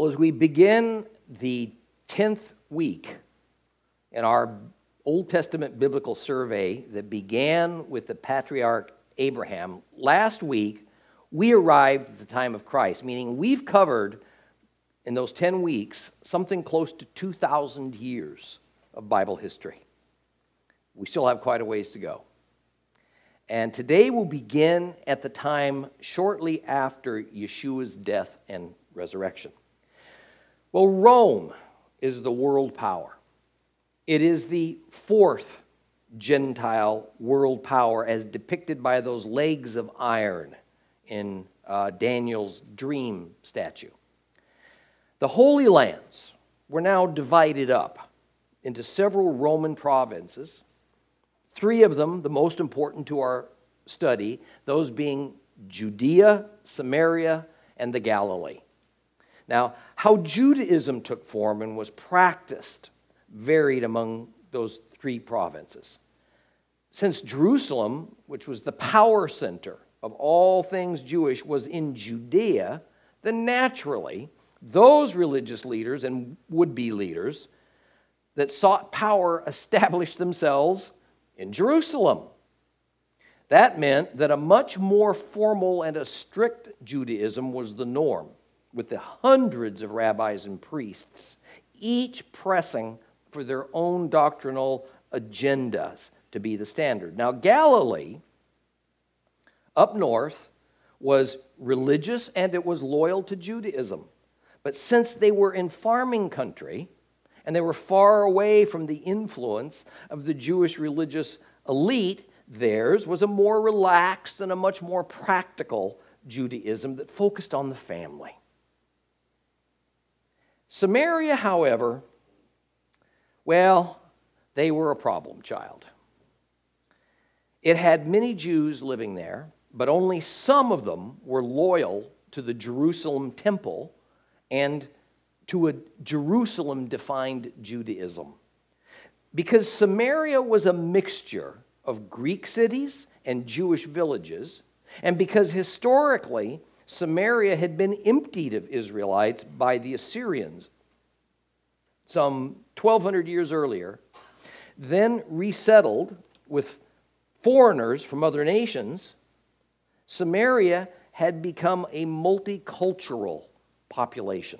Well, as we begin the 10th week in our Old Testament biblical survey that began with the patriarch Abraham, last week we arrived at the time of Christ, meaning we've covered in those 10 weeks something close to 2,000 years of Bible history. We still have quite a ways to go. And today we'll begin at the time shortly after Yeshua's death and resurrection. Well, Rome is the world power. It is the fourth Gentile world power as depicted by those legs of iron in Daniel's dream statue. The Holy Lands were now divided up into several Roman provinces, three of them the most important to our study, those being Judea, Samaria, and the Galilee. Now, how Judaism took form and was practiced varied among those three provinces. Since Jerusalem, which was the power center of all things Jewish, was in Judea, then naturally, those religious leaders and would-be leaders that sought power established themselves in Jerusalem. That meant that a much more formal and a strict Judaism was the norm, with the hundreds of rabbis and priests, each pressing for their own doctrinal agendas to be the standard. Now, Galilee, up north, was religious and it was loyal to Judaism. But since they were in farming country and they were far away from the influence of the Jewish religious elite, theirs was a more relaxed and a much more practical Judaism that focused on the family. Samaria, however, well, they were a problem child. It had many Jews living there, but only some of them were loyal to the Jerusalem temple and to a Jerusalem-defined Judaism. Because Samaria was a mixture of Greek cities and Jewish villages, and because historically Samaria had been emptied of Israelites by the Assyrians some 1,200 years earlier, then resettled with foreigners from other nations, Samaria had become a multicultural population.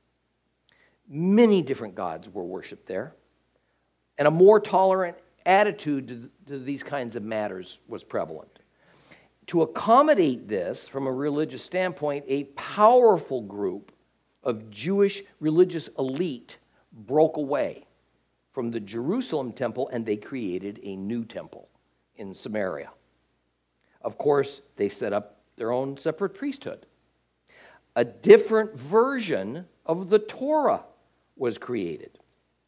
Many different gods were worshipped there, and a more tolerant attitude to these kinds of matters was prevalent. To accommodate this from a religious standpoint, a powerful group of Jewish religious elite broke away from the Jerusalem temple and they created a new temple in Samaria. Of course, they set up their own separate priesthood. A different version of the Torah was created.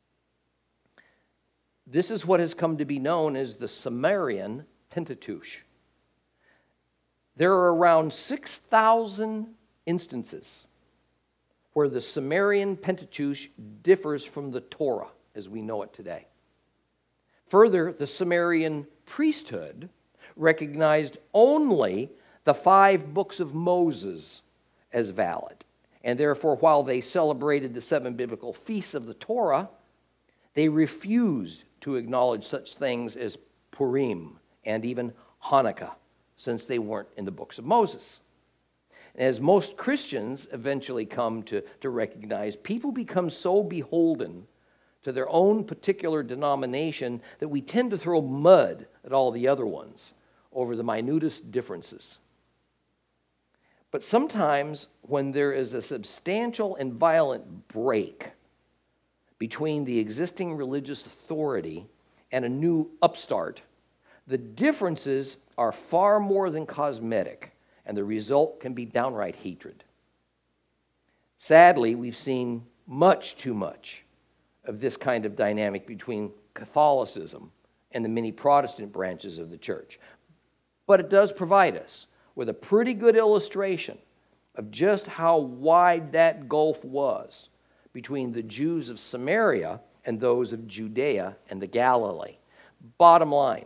This is what has come to be known as the Samarian Pentateuch. There are around 6,000 instances where the Samarian Pentateuch differs from the Torah as we know it today. Further, the Samarian priesthood recognized only the 5 books of Moses as valid. And therefore, while they celebrated the 7 biblical feasts of the Torah, they refused to acknowledge such things as Purim and even Hanukkah, since they weren't in the books of Moses. As most Christians eventually come to recognize, people become so beholden to their own particular denomination that we tend to throw mud at all the other ones over the minutest differences. But sometimes when there is a substantial and violent break between the existing religious authority and a new upstart, the differences are far more than cosmetic, and the result can be downright hatred. Sadly, we've seen much too much of this kind of dynamic between Catholicism and the many Protestant branches of the church. But it does provide us with a pretty good illustration of just how wide that gulf was between the Jews of Samaria and those of Judea and the Galilee. Bottom line,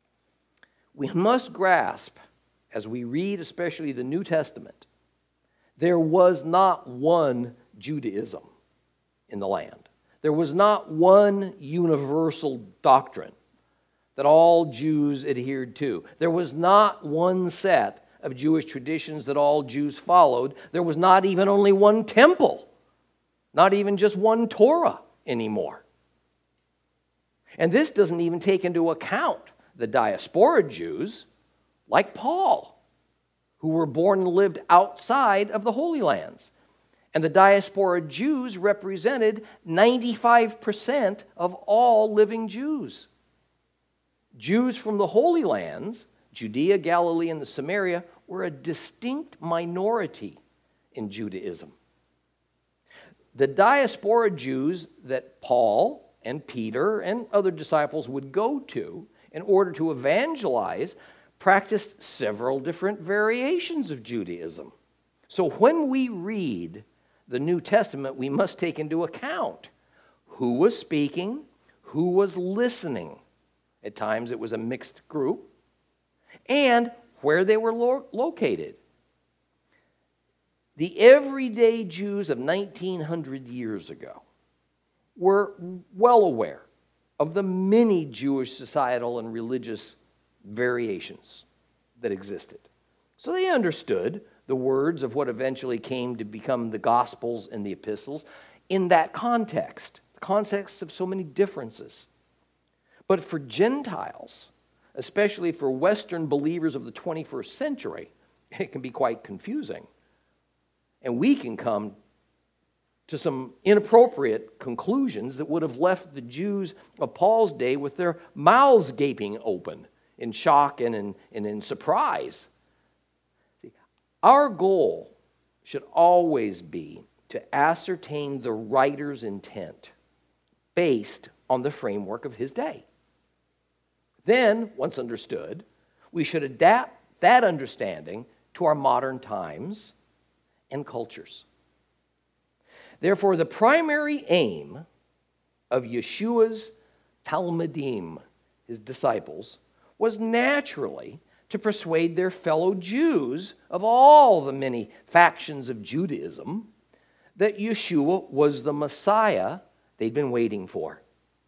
we must grasp, as we read especially the New Testament, There was not one Judaism in the land. There was not one universal doctrine that all Jews adhered to. There was not one set of Jewish traditions that all Jews followed. There was not even only one temple, not even just one Torah anymore. And this doesn't even take into account the diaspora Jews, like Paul, who were born and lived outside of the Holy Lands. And the diaspora Jews represented 95% of all living Jews. Jews from the Holy Lands, Judea, Galilee, and the Samaria, were a distinct minority in Judaism. The diaspora Jews that Paul and Peter and other disciples would go to in order to evangelize practiced several different variations of Judaism. So when we read the New Testament, we must take into account who was speaking, who was listening. At times it was a mixed group, and where they were located. The everyday Jews of 1900 years ago were well aware of the many Jewish societal and religious variations that existed. So they understood the words of what eventually came to become the Gospels and the Epistles in that context, the context of so many differences. But for Gentiles, especially for Western believers of the 21st century, it can be quite confusing. And we can come to some inappropriate conclusions that would have left the Jews of Paul's day with their mouths gaping open in shock and in surprise. See, our goal should always be to ascertain the writer's intent based on the framework of his day. Then, once understood, we should adapt that understanding to our modern times and cultures. Therefore, the primary aim of Yeshua's Talmidim, his disciples, was naturally to persuade their fellow Jews of all the many factions of Judaism that Yeshua was the Messiah they'd been waiting for.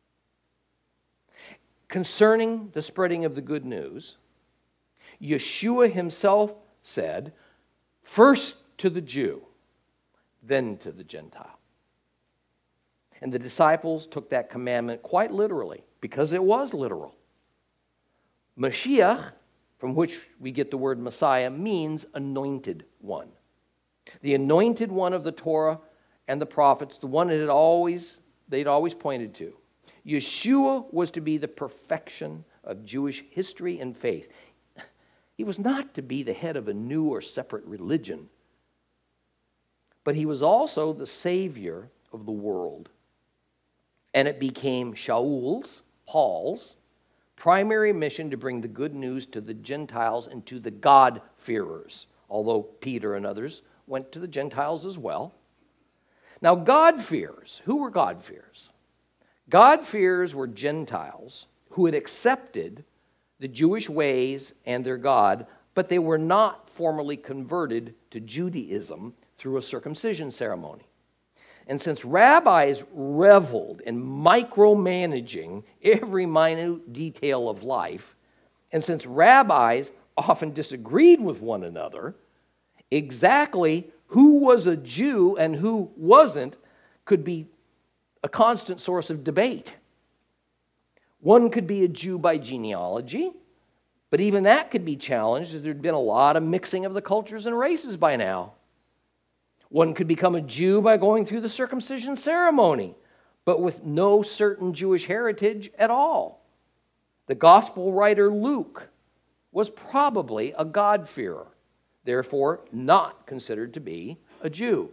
Concerning the spreading of the good news, Yeshua himself said, first to the Jew, then to the Gentile. And the disciples took that commandment quite literally, because it was literal. Mashiach, from which we get the word Messiah, means anointed one. The anointed one of the Torah and the prophets, the one that they'd always pointed to. Yeshua was to be the perfection of Jewish history and faith. He was not to be the head of a new or separate religion, but he was also the Savior of the world. And it became Shaul's, Paul's, primary mission to bring the good news to the Gentiles and to the God-fearers, although Peter and others went to the Gentiles as well. Now, God-fearers, who were God-fearers? God-fearers were Gentiles who had accepted the Jewish ways and their God, but they were not formally converted to Judaism through a circumcision ceremony. And since rabbis reveled in micromanaging every minute detail of life, and since rabbis often disagreed with one another, exactly who was a Jew and who wasn't could be a constant source of debate. One could be a Jew by genealogy, but even that could be challenged as there'd been a lot of mixing of the cultures and races by now. One could become a Jew by going through the circumcision ceremony, but with no certain Jewish heritage at all. The gospel writer Luke was probably a God-fearer, therefore not considered to be a Jew.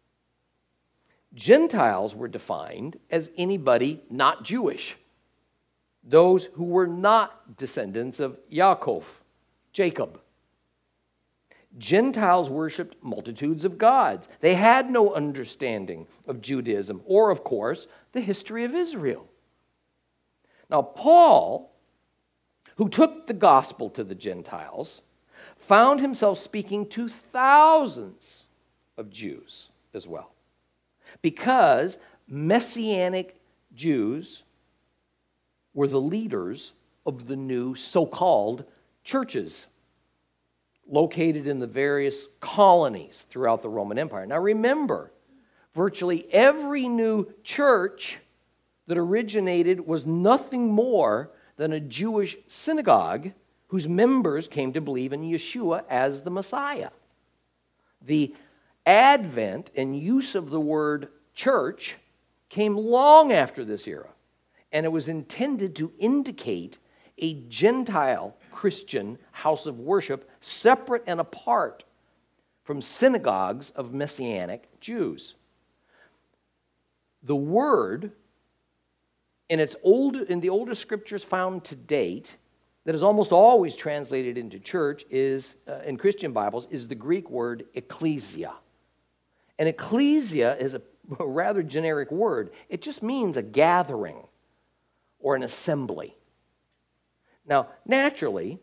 Gentiles were defined as anybody not Jewish, those who were not descendants of Yaakov, Jacob. Gentiles worshipped multitudes of gods. They had no understanding of Judaism or, of course, the history of Israel. Now, Paul, who took the gospel to the Gentiles, found himself speaking to thousands of Jews as well. Because Messianic Jews were the leaders of the new so-called churches located in the various colonies throughout the Roman Empire. Now remember, virtually every new church that originated was nothing more than a Jewish synagogue whose members came to believe in Yeshua as the Messiah. The advent and use of the word church came long after this era, and it was intended to indicate a Gentile Christian house of worship separate and apart from synagogues of Messianic Jews. The word in the oldest scriptures found to date that is almost always translated into church is in Christian Bibles is the Greek word ecclesia. And ecclesia is a rather generic word. It just means a gathering or an assembly. Now, naturally,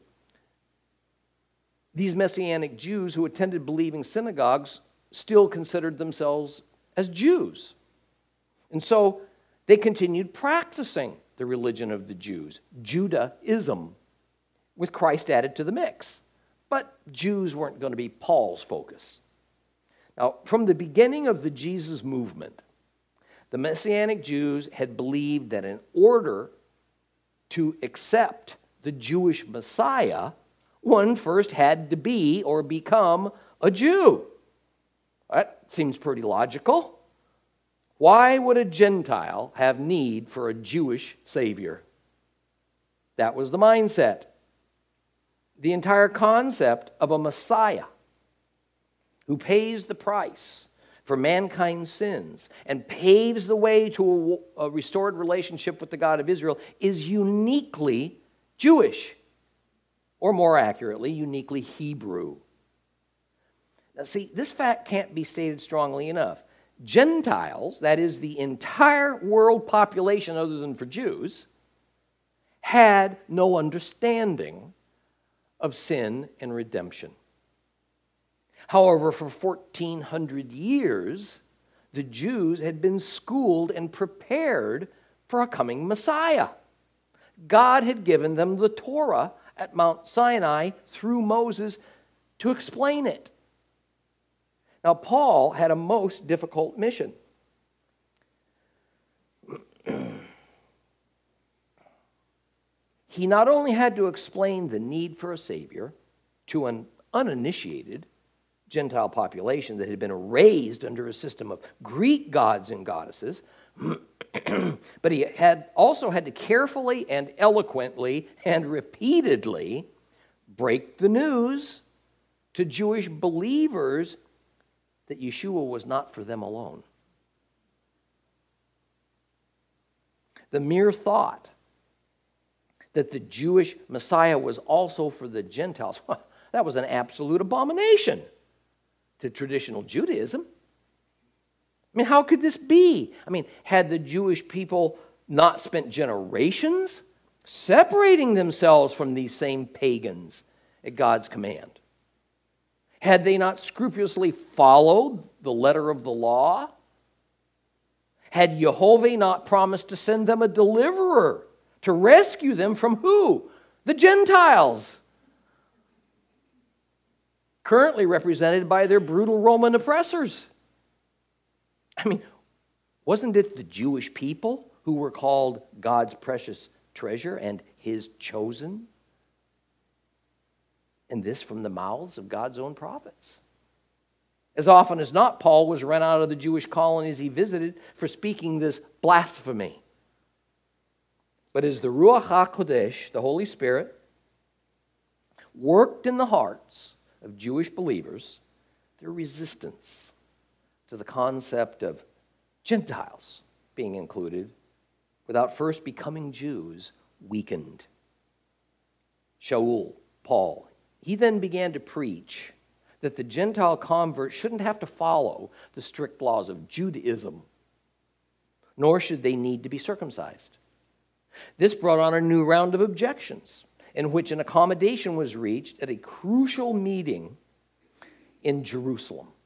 these Messianic Jews who attended believing synagogues still considered themselves as Jews. And so they continued practicing the religion of the Jews, Judaism, with Christ added to the mix. But Jews weren't going to be Paul's focus. Now, from the beginning of the Jesus movement, the Messianic Jews had believed that in order to accept the Jewish Messiah, one first had to be or become a Jew. That seems pretty logical. Why would a Gentile have need for a Jewish Savior? That was the mindset. The entire concept of a Messiah who pays the price for mankind's sins and paves the way to a restored relationship with the God of Israel is uniquely Jewish, or more accurately, uniquely Hebrew. Now see, this fact can't be stated strongly enough. Gentiles, that is the entire world population other than for Jews, had no understanding of sin and redemption. However, for 1,400 years, the Jews had been schooled and prepared for a coming Messiah. God had given them the Torah at Mount Sinai through Moses to explain it. Now, Paul had a most difficult mission. He not only had to explain the need for a Savior to an uninitiated Gentile population that had been raised under a system of Greek gods and goddesses, but he also had to carefully and eloquently and repeatedly break the news to Jewish believers that Yeshua was not for them alone. The mere thought that the Jewish Messiah was also for the Gentiles, that was an absolute abomination to traditional Judaism. I mean, how could this be? I mean, had the Jewish people not spent generations separating themselves from these same pagans at God's command? Had they not scrupulously followed the letter of the law? Had Jehovah not promised to send them a deliverer to rescue them from who? The Gentiles, currently represented by their brutal Roman oppressors. I mean, wasn't it the Jewish people who were called God's precious treasure and His chosen? And this from the mouths of God's own prophets. As often as not, Paul was run out of the Jewish colonies he visited for speaking this blasphemy. But as the Ruach HaKodesh, the Holy Spirit, worked in the hearts of Jewish believers, their resistance to the concept of Gentiles being included without first becoming Jews weakened. Shaul, Paul, he then began to preach that the Gentile convert shouldn't have to follow the strict laws of Judaism, nor should they need to be circumcised. This brought on a new round of objections, in which an accommodation was reached at a crucial meeting in Jerusalem.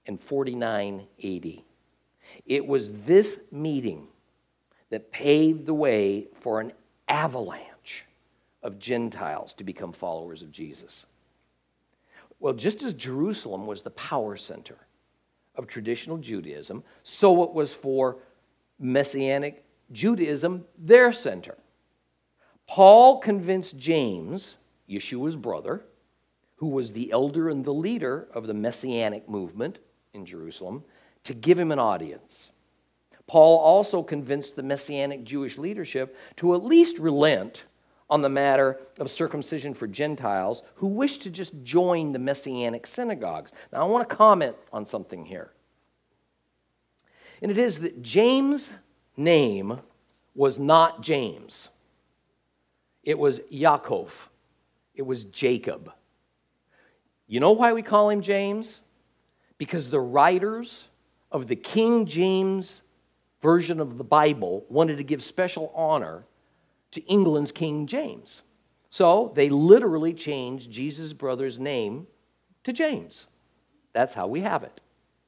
and 49 AD. It was this meeting that paved the way for an avalanche of Gentiles to become followers of Jesus. Well, just as Jerusalem was the power center of traditional Judaism, so it was for Messianic Judaism their center. Paul convinced James, Yeshua's brother, who was the elder and the leader of the Messianic movement in Jerusalem, to give him an audience. Paul also convinced the Messianic Jewish leadership to at least relent on the matter of circumcision for Gentiles who wished to just join the Messianic synagogues. Now, I want to comment on something here. And it is that James' name was not James. It was Yaakov. It was Jacob. You know why we call him James? Because the writers of the King James version of the Bible wanted to give special honor to England's King James. So they literally changed Jesus' brother's name to James. That's how we have it.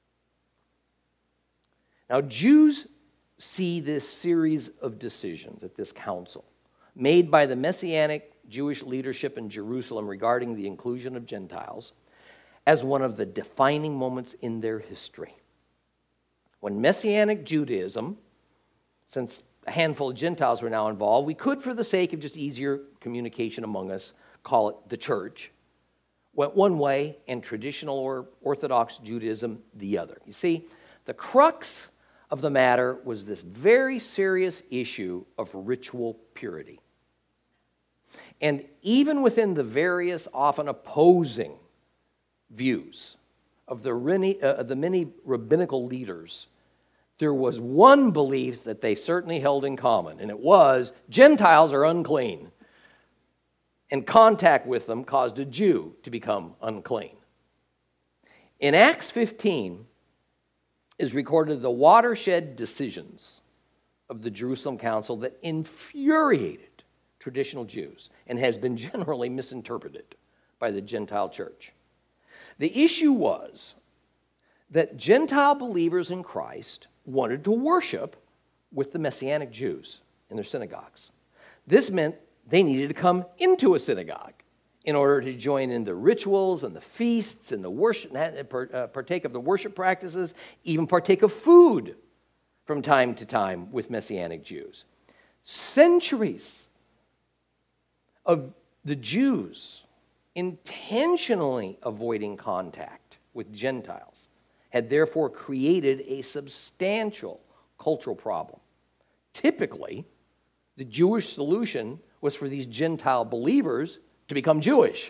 Now, Jews see this series of decisions at this council made by the Messianic Jewish leadership in Jerusalem regarding the inclusion of Gentiles as one of the defining moments in their history. When Messianic Judaism, since a handful of Gentiles were now involved, we could, for the sake of just easier communication among us, call it the church, went one way and traditional or Orthodox Judaism the other. You see, the crux of the matter was this very serious issue of ritual purity. And even within the various, often opposing views of the many rabbinical leaders, there was one belief that they certainly held in common, and it was Gentiles are unclean, and contact with them caused a Jew to become unclean. In Acts 15 is recorded the watershed decisions of the Jerusalem Council that infuriated traditional Jews and has been generally misinterpreted by the Gentile church. The issue was that Gentile believers in Christ wanted to worship with the Messianic Jews in their synagogues. This meant they needed to come into a synagogue in order to join in the rituals and the feasts and the worship, partake of the worship practices, even partake of food from time to time with Messianic Jews. Centuries of the Jews intentionally avoiding contact with Gentiles had therefore created a substantial cultural problem. Typically, the Jewish solution was for these Gentile believers to become Jewish.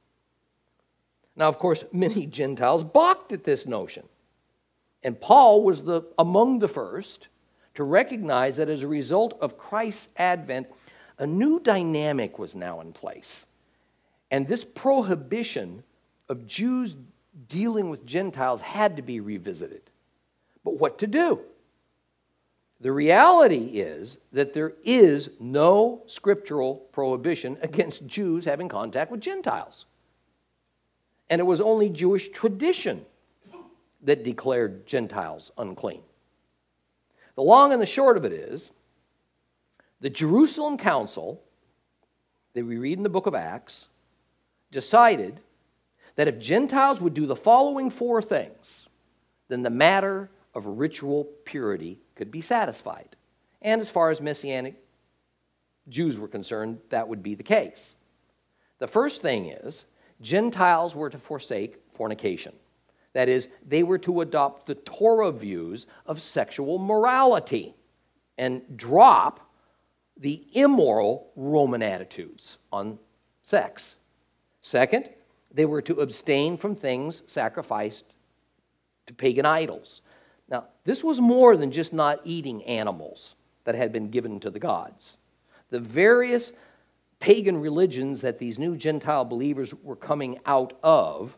Now, of course, many Gentiles balked at this notion. And Paul was among the first to recognize that as a result of Christ's advent, a new dynamic was now in place. And this prohibition of Jews dealing with Gentiles had to be revisited. But what to do? The reality is that there is no scriptural prohibition against Jews having contact with Gentiles. And it was only Jewish tradition that declared Gentiles unclean. The long and the short of it is, the Jerusalem Council, that we read in the book of Acts, decided that if Gentiles would do the following four things, then the matter of ritual purity could be satisfied. And as far as Messianic Jews were concerned, that would be the case. The first thing is, Gentiles were to forsake fornication. That is, they were to adopt the Torah views of sexual morality and drop the immoral Roman attitudes on sex. Second, they were to abstain from things sacrificed to pagan idols. Now, this was more than just not eating animals that had been given to the gods. The various pagan religions that these new Gentile believers were coming out of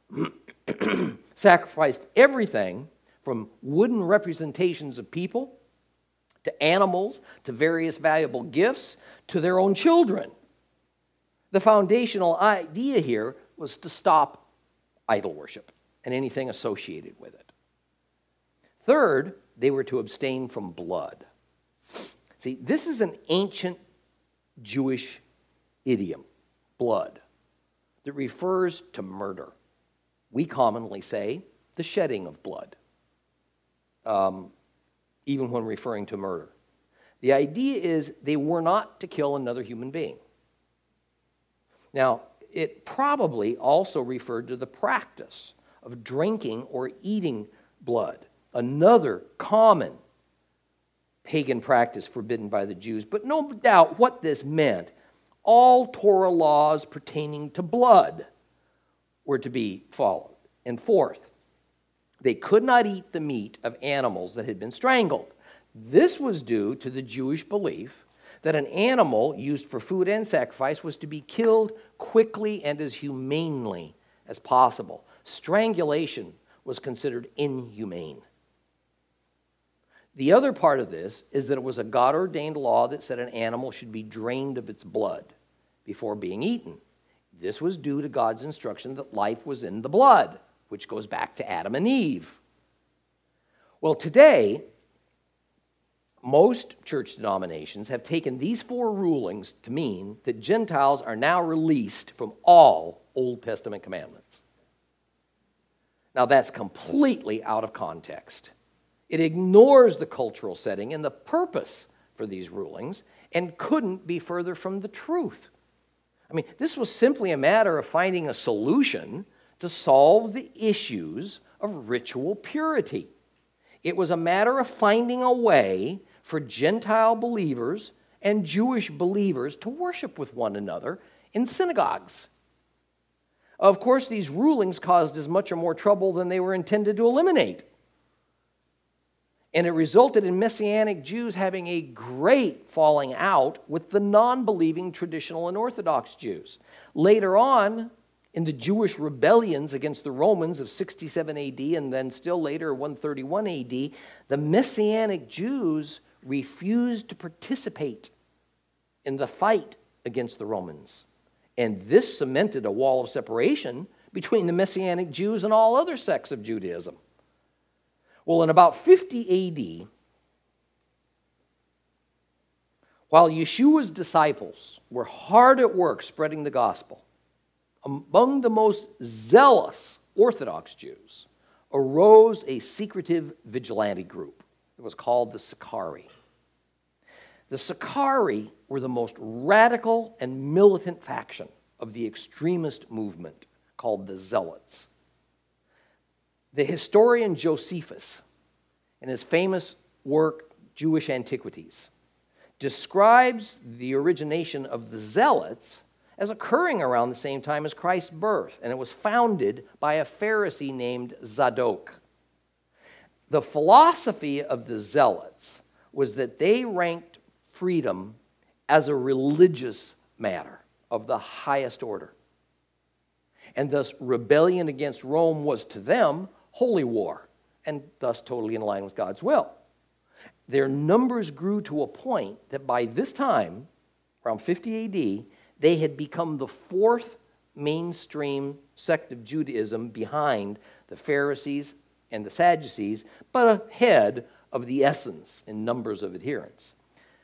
sacrificed everything from wooden representations of people to animals to various valuable gifts to their own children. The foundational idea here was to stop idol worship. and anything associated with it. Third, they were to abstain from blood. See, this is an ancient Jewish idiom, blood, that refers to murder. We commonly say the shedding of blood, even when referring to murder. The idea is they were not to kill another human being. Now, it probably also referred to the practice of drinking or eating blood, another common pagan practice forbidden by the Jews. But no doubt what this meant, all Torah laws pertaining to blood were to be followed. And fourth, they could not eat the meat of animals that had been strangled. This was due to the Jewish belief that an animal used for food and sacrifice was to be killed quickly and as humanely as possible. Strangulation was considered inhumane. The other part of this is that it was a God-ordained law that said an animal should be drained of its blood before being eaten. This was due to God's instruction that life was in the blood, which goes back to Adam and Eve. Well, today, most church denominations have taken these four rulings to mean that Gentiles are now released from all Old Testament commandments. Now, that's completely out of context. It ignores the cultural setting and the purpose for these rulings and couldn't be further from the truth. I mean, this was simply a matter of finding a solution to solve the issues of ritual purity. It was a matter of finding a way for Gentile believers and Jewish believers to worship with one another in synagogues. Of course, these rulings caused as much or more trouble than they were intended to eliminate. And it resulted in Messianic Jews having a great falling out with the non-believing traditional and Orthodox Jews. Later on, in the Jewish rebellions against the Romans of 67 AD and then still later 131 AD, the Messianic Jews refused to participate in the fight against the Romans. And this cemented a wall of separation between the Messianic Jews and all other sects of Judaism. Well, in about 50 AD, while Yeshua's disciples were hard at work spreading the gospel, among the most zealous Orthodox Jews arose a secretive vigilante group. It was called the Sicarii. The Sicarii were the most radical and militant faction of the extremist movement called the Zealots. The historian Josephus, in his famous work, Jewish Antiquities, describes the origination of the Zealots as occurring around the same time as Christ's birth, and it was founded by a Pharisee named Zadok. The philosophy of the Zealots was that they ranked freedom as a religious matter of the highest order. And thus, rebellion against Rome was to them holy war, and thus totally in line with God's will. Their numbers grew to a point that by this time, around 50 AD, they had become the fourth mainstream sect of Judaism behind the Pharisees and the Sadducees, but ahead of the Essenes in numbers of adherents.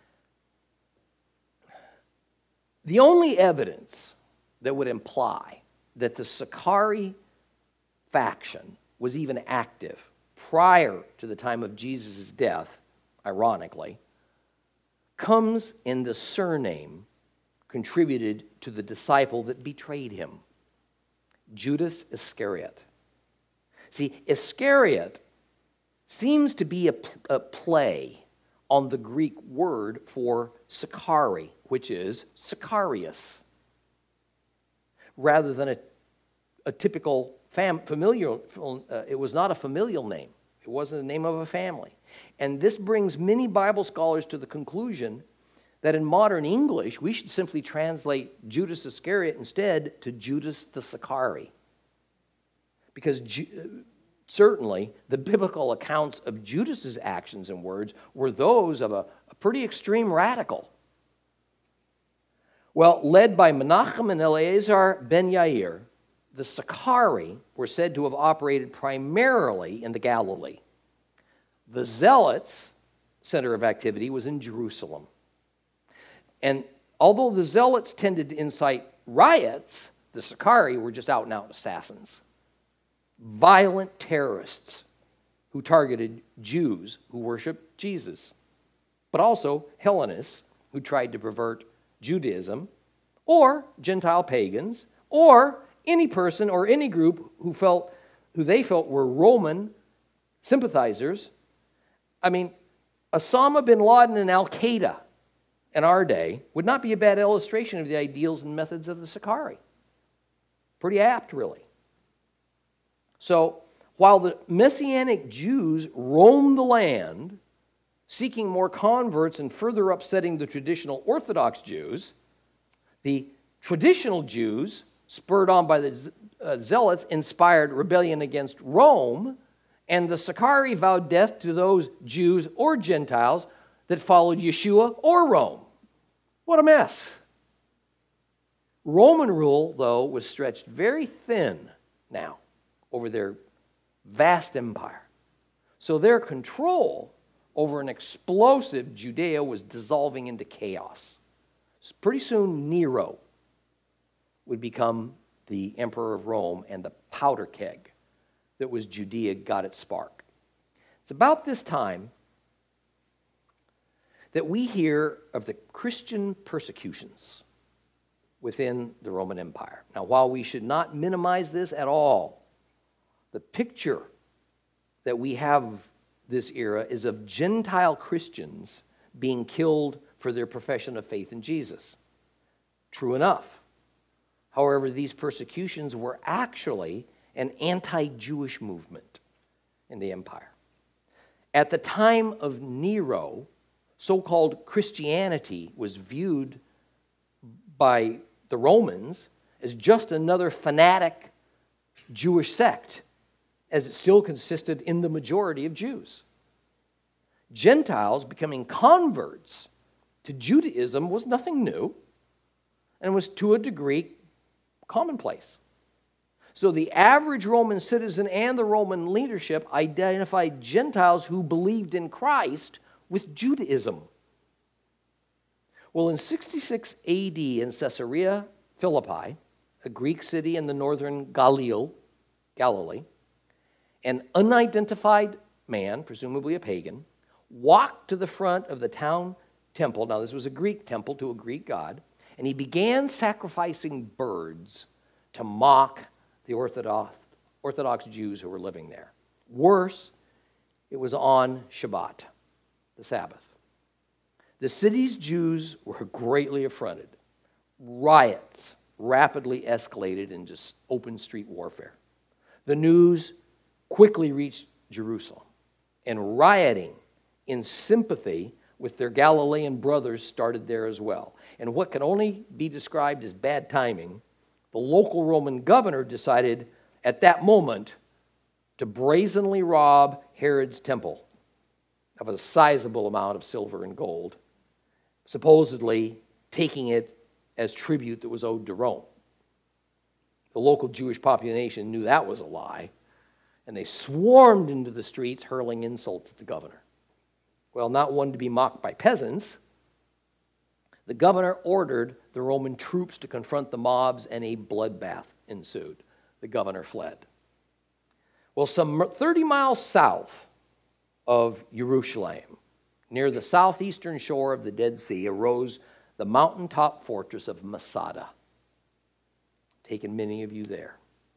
The only evidence that would imply that the Sicarii faction was even active prior to the time of Jesus' death, ironically, comes in the surname contributed to the disciple that betrayed him, Judas Iscariot. See, Iscariot seems to be a play on the Greek word for Sicarii, which is Sicarius, rather than a typical familial. It was not a familial name. It wasn't the name of a family. And this brings many Bible scholars to the conclusion that in modern English, we should simply translate Judas Iscariot instead to Judas the Sicarii. Because certainly the biblical accounts of Judas's actions and words were those of a pretty extreme radical. Well, led by Menachem and Eleazar ben Yair, The Sicarii were said to have operated primarily in the Galilee. The Zealots' center of activity was in Jerusalem. And although the Zealots tended to incite riots, the Sicarii were just out-and-out assassins, violent terrorists who targeted Jews who worshiped Jesus, but also Hellenists who tried to pervert Judaism, or Gentile pagans, or any person or any group who they felt were Roman sympathizers. I mean, Osama bin Laden and Al-Qaeda in our day would not be a bad illustration of the ideals and methods of the Sicarii. Pretty apt, really. So, while the Messianic Jews roamed the land, seeking more converts and further upsetting the traditional Orthodox Jews, the traditional Jews, spurred on by the Zealots, inspired rebellion against Rome, and the Sicarii vowed death to those Jews or Gentiles that followed Yeshua or Rome. What a mess. Roman rule, though, was stretched very thin now over their vast empire. So their control over an explosive Judea was dissolving into chaos. Pretty soon, Nero would become the emperor of Rome, and the powder keg that was Judea got its spark. It's about this time that we hear of the Christian persecutions within the Roman Empire. Now, while we should not minimize this at all, the picture that we have this era is of Gentile Christians being killed for their profession of faith in Jesus. True enough. However, these persecutions were actually an anti-Jewish movement in the empire. At the time of Nero, so-called Christianity was viewed by the Romans as just another fanatic Jewish sect, as it still consisted in the majority of Jews. Gentiles becoming converts to Judaism was nothing new and was to a degree commonplace. So the average Roman citizen and the Roman leadership identified Gentiles who believed in Christ with Judaism. Well, in 66 AD in Caesarea Philippi, a Greek city in the northern Galilee, an unidentified man, presumably a pagan, walked to the front of the town temple. Now, this was a Greek temple to a Greek god, and he began sacrificing birds to mock the Orthodox Jews who were living there. Worse, it was on Shabbat, the Sabbath. The city's Jews were greatly affronted. Riots rapidly escalated into open street warfare. The news quickly reached Jerusalem, and rioting in sympathy with their Galilean brothers started there as well. And what can only be described as bad timing, the local Roman governor decided at that moment to brazenly rob Herod's temple of a sizable amount of silver and gold, supposedly taking it as tribute that was owed to Rome. The local Jewish population knew that was a lie, and they swarmed into the streets hurling insults at the governor. Well, not one to be mocked by peasants, the governor ordered the Roman troops to confront the mobs, and a bloodbath ensued. The governor fled. Well, some 30 miles south of Jerusalem, near the southeastern shore of the Dead Sea, arose the mountaintop fortress of Masada. Taken many of you there.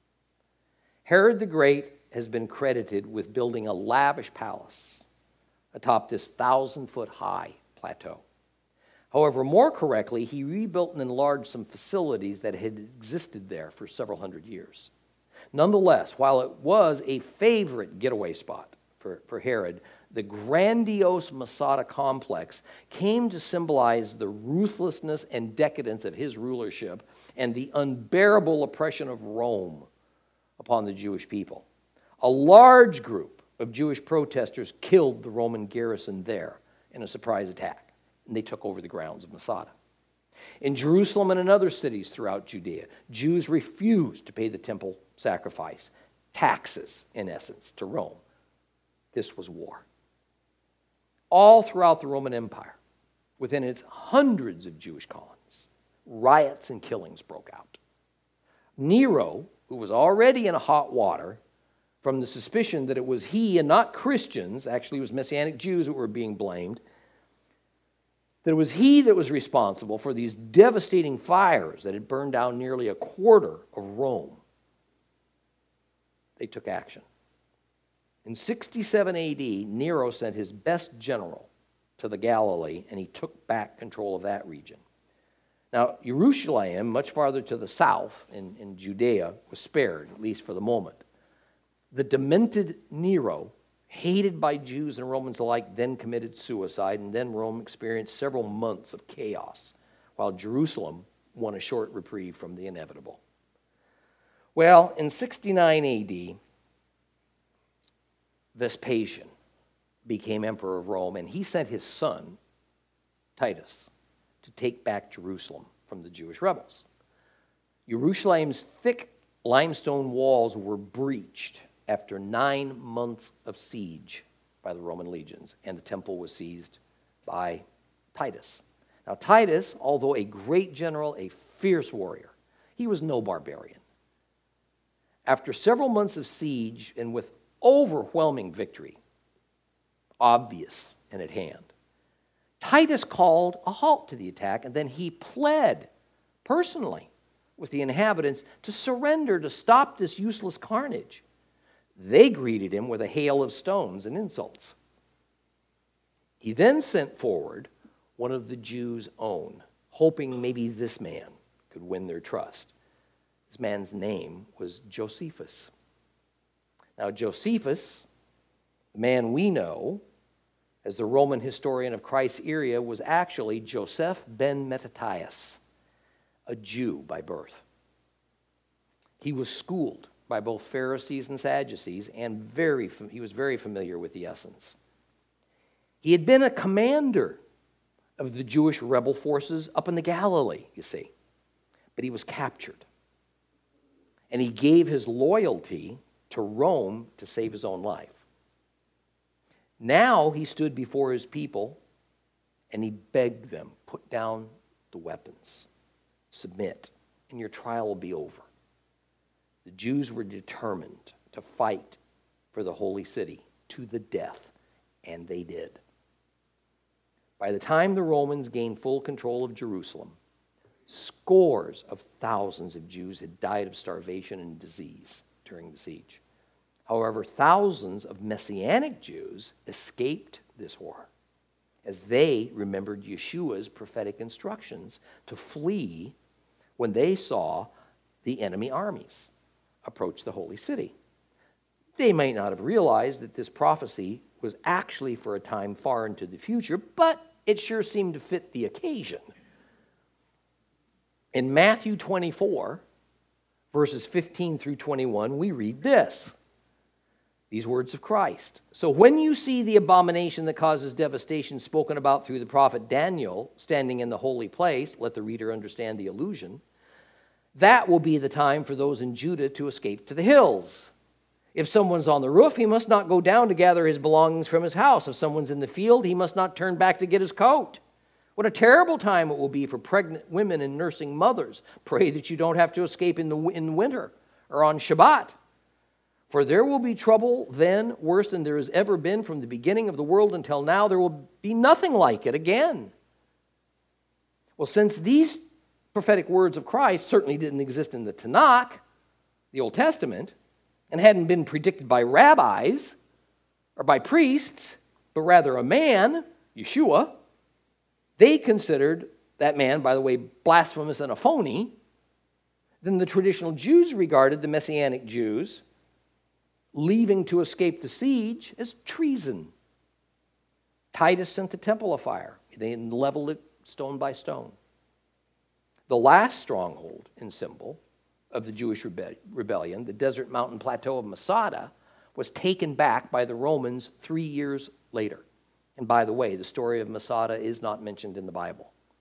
Herod the Great has been credited with building a lavish palace atop this 1,000-foot-high plateau. However, more correctly, he rebuilt and enlarged some facilities that had existed there for several hundred years. Nonetheless, while it was a favorite getaway spot for Herod, the grandiose Masada complex came to symbolize the ruthlessness and decadence of his rulership and the unbearable oppression of Rome upon the Jewish people. A large group of Jewish protesters killed the Roman garrison there in a surprise attack, and they took over the grounds of Masada. In Jerusalem and in other cities throughout Judea, Jews refused to pay the temple sacrifice, taxes, in essence, to Rome. This was war. All throughout the Roman Empire, within its hundreds of Jewish colonies, riots and killings broke out. Nero, who was already in hot water from the suspicion that it was he and not Christians, actually it was Messianic Jews that were being blamed, that it was he that was responsible for these devastating fires that had burned down nearly a quarter of Rome. They took action. In 67 AD, Nero sent his best general to the Galilee, and he took back control of that region. Now, Jerusalem, much farther to the south in Judea, was spared, at least for the moment. The demented Nero, hated by Jews and Romans alike, then committed suicide, and then Rome experienced several months of chaos, while Jerusalem won a short reprieve from the inevitable. Well, in 69 AD, Vespasian became emperor of Rome, and he sent his son, Titus, to take back Jerusalem from the Jewish rebels. Jerusalem's thick limestone walls were breached after 9 months of siege by the Roman legions, and the temple was seized by Titus. Now, Titus, although a great general, a fierce warrior, he was no barbarian. After several months of siege and with overwhelming victory, obvious and at hand, Titus called a halt to the attack, and then he pled personally with the inhabitants to surrender to stop this useless carnage. They greeted him with a hail of stones and insults. He then sent forward one of the Jews' own, hoping maybe this man could win their trust. This man's name was Josephus. Now, Josephus, the man we know as the Roman historian of Christ's era, was actually Joseph ben Mattathias, a Jew by birth. He was schooled by both Pharisees and Sadducees, and he was very familiar with the essence. He had been a commander of the Jewish rebel forces up in the Galilee, you see, but he was captured. And he gave his loyalty to Rome to save his own life. Now he stood before his people and he begged them, put down the weapons, submit, and your trial will be over. The Jews were determined to fight for the holy city to the death, and they did. By the time the Romans gained full control of Jerusalem, scores of thousands of Jews had died of starvation and disease during the siege. However, thousands of Messianic Jews escaped this war as they remembered Yeshua's prophetic instructions to flee when they saw the enemy armies approach the holy city. They might not have realized that this prophecy was actually for a time far into the future, but it sure seemed to fit the occasion. In Matthew 24, verses 15 through 21, we read this. These words of Christ. So when you see the abomination that causes devastation spoken about through the prophet Daniel standing in the holy place, let the reader understand the allusion, that will be the time for those in Judah to escape to the hills. If someone's on the roof, he must not go down to gather his belongings from his house. If someone's in the field, he must not turn back to get his coat. What a terrible time it will be for pregnant women and nursing mothers. Pray that you don't have to escape in winter or on Shabbat. For there will be trouble then worse than there has ever been from the beginning of the world until now. There will be nothing like it again. Well, since these prophetic words of Christ certainly didn't exist in the Tanakh, the Old Testament, and hadn't been predicted by rabbis or by priests, but rather a man, Yeshua, they considered that man, by the way, blasphemous and a phony. Then the traditional Jews regarded the Messianic Jews leaving to escape the siege as treason. Titus sent the temple afire. They leveled it stone by stone. The last stronghold and symbol of the Jewish rebellion, the desert mountain plateau of Masada, was taken back by the Romans 3 years later. And by the way, the story of Masada is not mentioned in the Bible.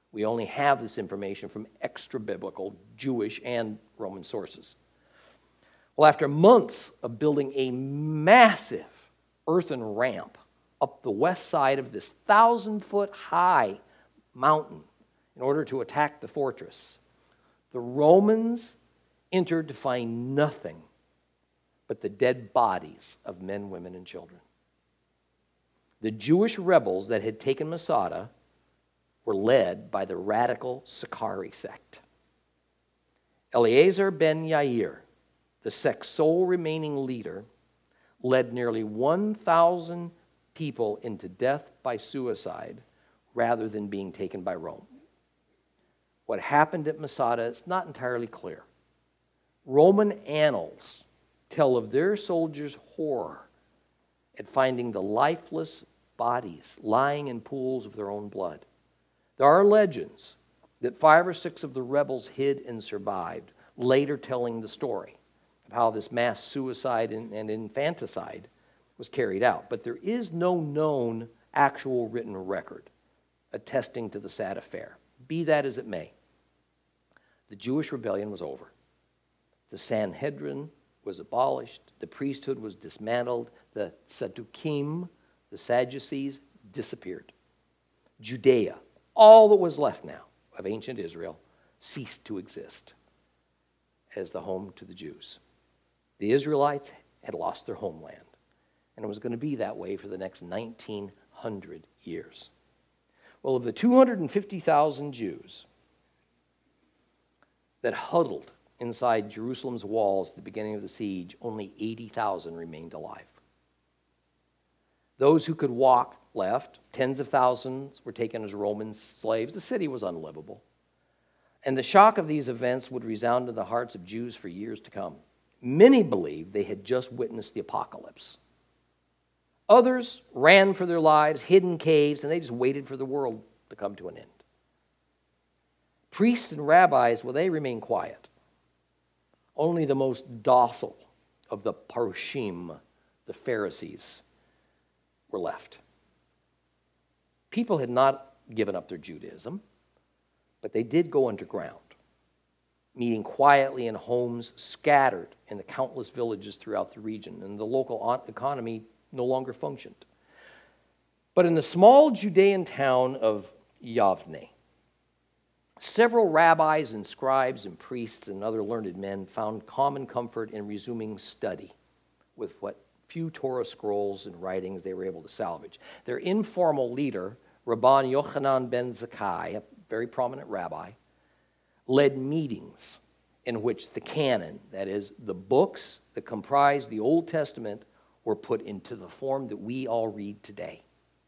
We only have this information from extra-biblical Jewish and Roman sources. Well, after months of building a massive earthen ramp up the west side of this 1,000-foot-high mountain in order to attack the fortress, the Romans entered to find nothing but the dead bodies of men, women, and children. The Jewish rebels that had taken Masada were led by the radical Sicarii sect. Eleazar ben Yair, the sect's sole remaining leader, led nearly 1,000 people into death by suicide rather than being taken by Rome. What happened at Masada is not entirely clear. Roman annals tell of their soldiers' horror at finding the lifeless bodies lying in pools of their own blood. There are legends that 5 or 6 of the rebels hid and survived, later telling the story of how this mass suicide and infanticide was carried out. But there is no known actual written record attesting to the sad affair. Be that as it may, the Jewish rebellion was over. The Sanhedrin was abolished, the priesthood was dismantled, the Sadducees, the Sadducees, disappeared. Judea, all that was left now of ancient Israel, ceased to exist as the home to the Jews. The Israelites had lost their homeland, and it was going to be that way for the next 1,900 years. Well, of the 250,000 Jews that huddled inside Jerusalem's walls at the beginning of the siege, only 80,000 remained alive. Those who could walk left. Tens of thousands were taken as Roman slaves. The city was unlivable. And the shock of these events would resound in the hearts of Jews for years to come. Many believed they had just witnessed the apocalypse. Others ran for their lives, hid in caves, and they just waited for the world to come to an end. Priests and rabbis, well, they remained quiet. Only the most docile of the Parushim, the Pharisees, were left. People had not given up their Judaism, but they did go underground, meeting quietly in homes scattered in the countless villages throughout the region, and the local economy no longer functioned. But in the small Judean town of Yavne, several rabbis and scribes and priests and other learned men found common comfort in resuming study with what few Torah scrolls and writings they were able to salvage. Their informal leader, Rabban Yochanan ben Zakkai, a very prominent rabbi, led meetings in which the canon, that is, the books that comprise the Old Testament, were put into the form that we all read today.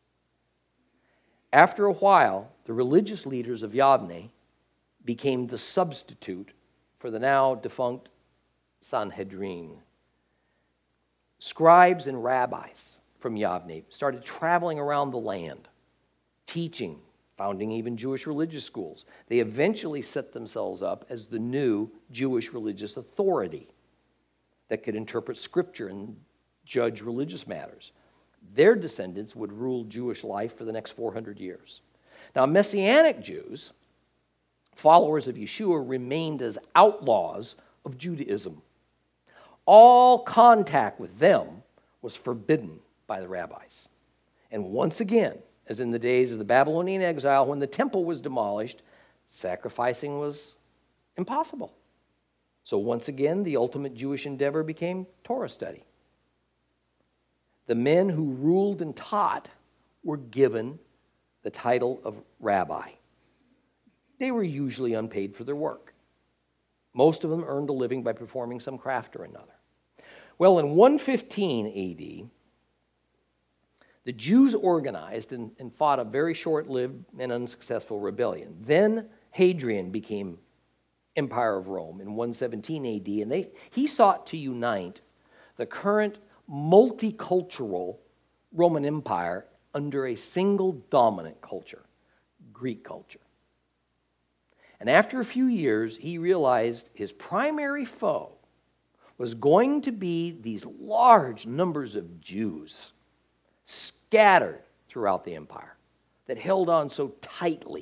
After a while, the religious leaders of Yavne became the substitute for the now defunct Sanhedrin. Scribes and rabbis from Yavne started traveling around the land, teaching, founding even Jewish religious schools. They eventually set themselves up as the new Jewish religious authority that could interpret Scripture and judge religious matters. Their descendants would rule Jewish life for the next 400 years. Now, Messianic Jews, followers of Yeshua, remained as outlaws of Judaism. All contact with them was forbidden by the rabbis. And once again, as in the days of the Babylonian exile, when the temple was demolished, sacrificing was impossible. So once again, the ultimate Jewish endeavor became Torah study. The men who ruled and taught were given the title of rabbi. They were usually unpaid for their work. Most of them earned a living by performing some craft or another. Well, in 115 AD, the Jews organized and fought a very short-lived and unsuccessful rebellion. Then Hadrian became Empire of Rome in 117 AD, and he sought to unite the current multicultural Roman Empire under a single dominant culture, Greek culture. And after a few years, he realized his primary foe was going to be these large numbers of Jews scattered throughout the empire that held on so tightly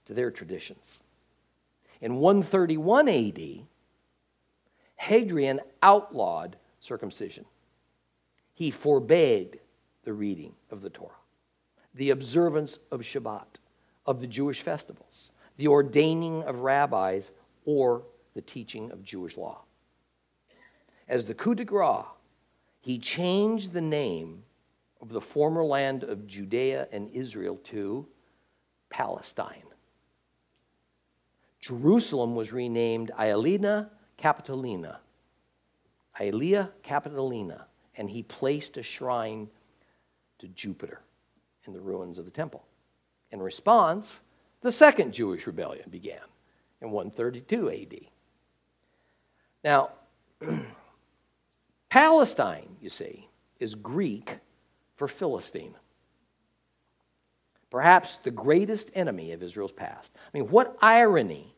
to their traditions. In 131 AD, Hadrian outlawed circumcision. He forbade the reading of the Torah, the observance of Shabbat, of the Jewish festivals, the ordaining of rabbis, or the teaching of Jewish law. As the coup de grace, he changed the name of the former land of Judea and Israel to Palestine. Jerusalem was renamed Aelia Capitolina, and he placed a shrine to Jupiter in the ruins of the temple. In response, the Second Jewish Rebellion began in 132 AD. Now, Palestine, you see, is Greek for Philistine. Perhaps the greatest enemy of Israel's past. I mean, what irony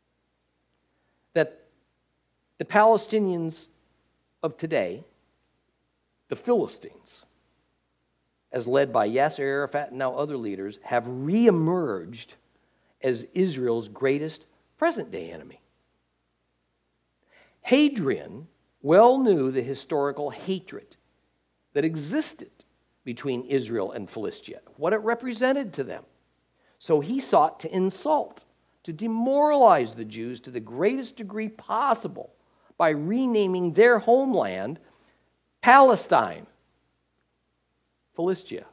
that the Palestinians of today, the Philistines, as led by Yasser Arafat and now other leaders, have reemerged as Israel's greatest present-day enemy. Hadrian well knew the historical hatred that existed between Israel and Philistia, what it represented to them. So he sought to insult, to demoralize the Jews to the greatest degree possible by renaming their homeland Palestine, Philistia.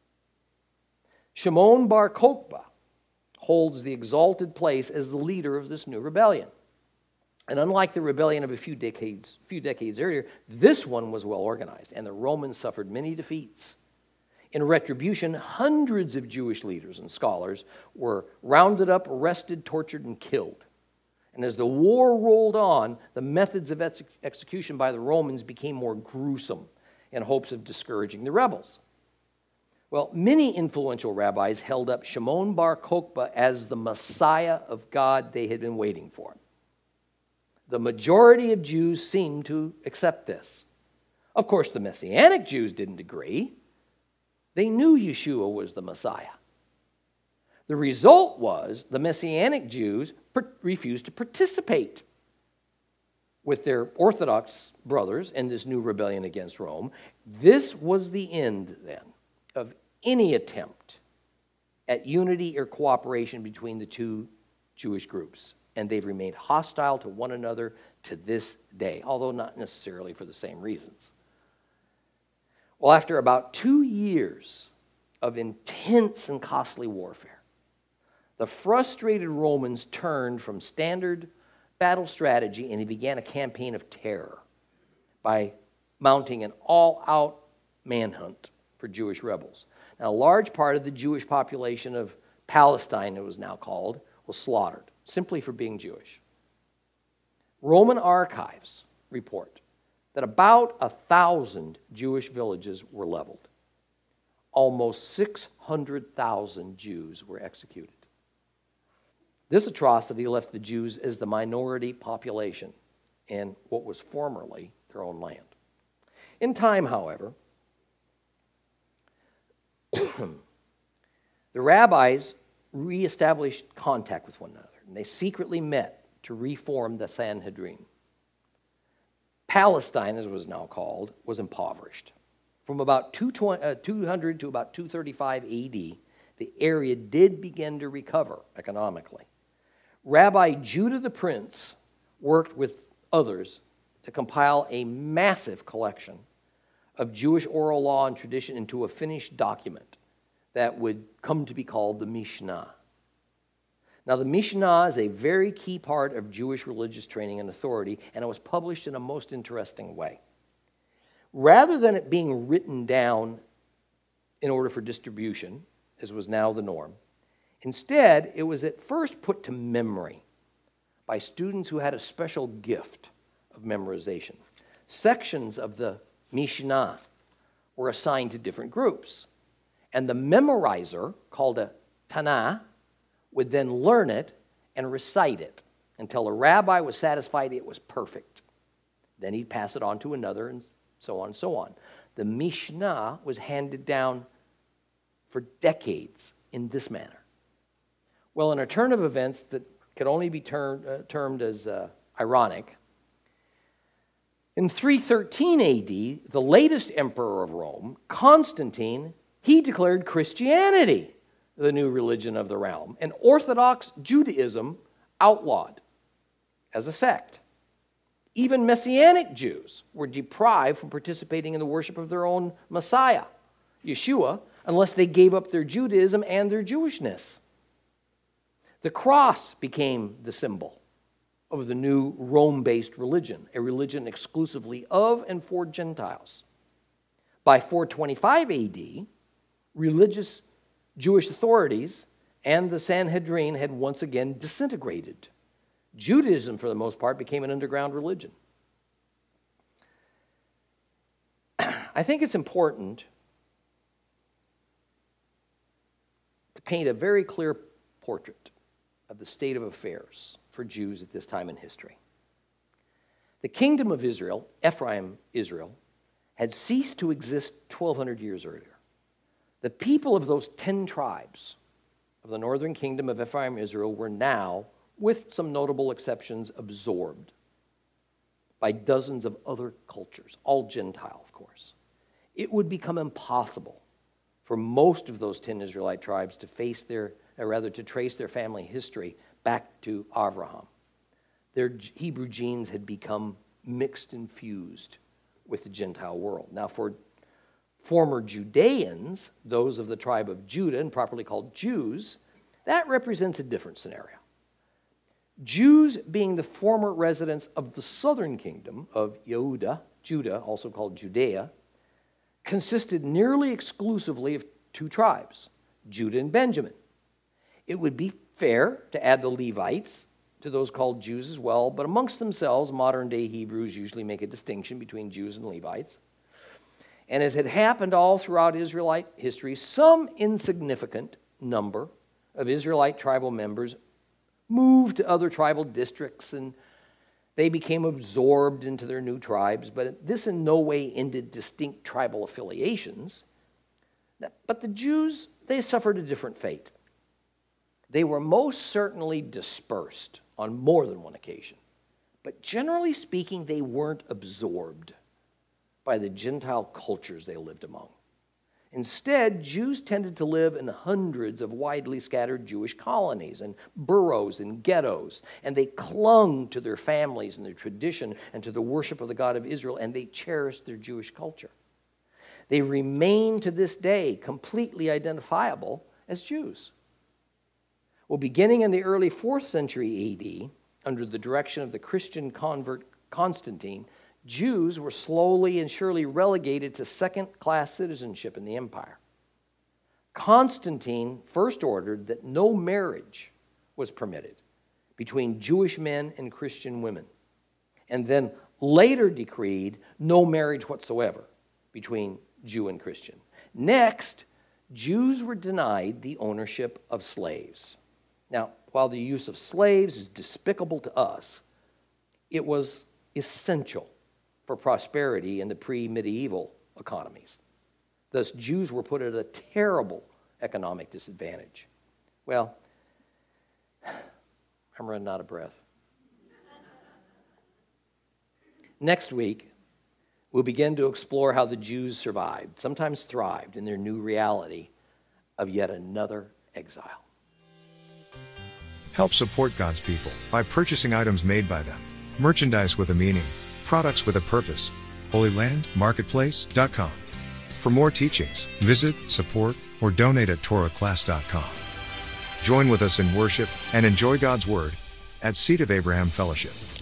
Shimon bar Kokhba holds the exalted place as the leader of this new rebellion. And unlike the rebellion of a few decades earlier, this one was well organized, and the Romans suffered many defeats. In retribution, hundreds of Jewish leaders and scholars were rounded up, arrested, tortured, and killed. And as the war rolled on, the methods of execution by the Romans became more gruesome in hopes of discouraging the rebels. Well, many influential rabbis held up Shimon bar Kokhba as the Messiah of God they had been waiting for. The majority of Jews seemed to accept this. Of course, the Messianic Jews didn't agree. They knew Yeshua was the Messiah. The result was the Messianic Jews refused to participate with their Orthodox brothers in this new rebellion against Rome. This was the end, then, of any attempt at unity or cooperation between the two Jewish groups. And they've remained hostile to one another to this day, although not necessarily for the same reasons. Well, after about 2 years of intense and costly warfare, the frustrated Romans turned from standard battle strategy and he began a campaign of terror by mounting an all-out manhunt for Jewish rebels. Now, a large part of the Jewish population of Palestine, it was now called, was slaughtered simply for being Jewish. Roman archives report that about 1,000 Jewish villages were leveled. Almost 600,000 Jews were executed. This atrocity left the Jews as the minority population in what was formerly their own land. In time, however, the rabbis reestablished contact with one another, and they secretly met to reform the Sanhedrin. Palestine, as it was now called, was impoverished. From about 200 to about 235 AD, the area did begin to recover economically. Rabbi Judah the Prince worked with others to compile a massive collection of Jewish oral law and tradition into a finished document that would come to be called the Mishnah. Now, the Mishnah is a very key part of Jewish religious training and authority, and it was published in a most interesting way. Rather than it being written down in order for distribution, as was now the norm, instead, it was at first put to memory by students who had a special gift of memorization. Sections of the Mishnah were assigned to different groups, and the memorizer, called a Tanna, would then learn it and recite it until a rabbi was satisfied it was perfect. Then he'd pass it on to another, and so on and so on. The Mishnah was handed down for decades in this manner. Well, in a turn of events that could only be termed as ironic, in 313 AD, the latest emperor of Rome, Constantine, he declared Christianity the new religion of the realm, and Orthodox Judaism outlawed as a sect. Even Messianic Jews were deprived from participating in the worship of their own Messiah, Yeshua, unless they gave up their Judaism and their Jewishness. The cross became the symbol of the new Rome-based religion, a religion exclusively of and for Gentiles. By 425 AD, religious Jewish authorities and the Sanhedrin had once again disintegrated. Judaism, for the most part, became an underground religion. I think it's important to paint a very clear portrait of the state of affairs for Jews at this time in history. The kingdom of Israel, Ephraim Israel, had ceased to exist 1,200 years earlier. The people of those 10 tribes of the northern kingdom of Ephraim Israel were now, with some notable exceptions, absorbed by dozens of other cultures, all Gentile, of course. It would become impossible for most of those 10 Israelite tribes to trace their family history back to Abraham. Their Hebrew genes had become mixed and fused with the Gentile world. Now, for former Judeans, those of the tribe of Judah, and properly called Jews, that represents a different scenario. Jews, being the former residents of the southern kingdom of Yehuda, Judah, also called Judea, consisted nearly exclusively of two tribes, Judah and Benjamin. It would be fair to add the Levites to those called Jews as well, but amongst themselves, modern-day Hebrews usually make a distinction between Jews and Levites. And as had happened all throughout Israelite history, some insignificant number of Israelite tribal members moved to other tribal districts and they became absorbed into their new tribes, but this in no way ended distinct tribal affiliations. But the Jews, they suffered a different fate. They were most certainly dispersed on more than one occasion, but generally speaking, they weren't absorbed by the Gentile cultures they lived among. Instead, Jews tended to live in hundreds of widely scattered Jewish colonies and boroughs and ghettos, and they clung to their families and their tradition and to the worship of the God of Israel, and they cherished their Jewish culture. They remain to this day completely identifiable as Jews. Well, beginning in the early 4th century AD, under the direction of the Christian convert Constantine, Jews were slowly and surely relegated to second-class citizenship in the empire. Constantine first ordered that no marriage was permitted between Jewish men and Christian women, and then later decreed no marriage whatsoever between Jew and Christian. Next, Jews were denied the ownership of slaves. Now, while the use of slaves is despicable to us, it was essential for prosperity in the pre-medieval economies. Thus, Jews were put at a terrible economic disadvantage. Well, I'm running out of breath. Next week, we'll begin to explore how the Jews survived, sometimes thrived, in their new reality of yet another exile. Help support God's people by purchasing items made by them, merchandise with a meaning, products with a purpose. HolyLandMarketplace.com. For more teachings, visit, support, or donate at TorahClass.com. Join with us in worship and enjoy God's Word at Seed of Abraham Fellowship.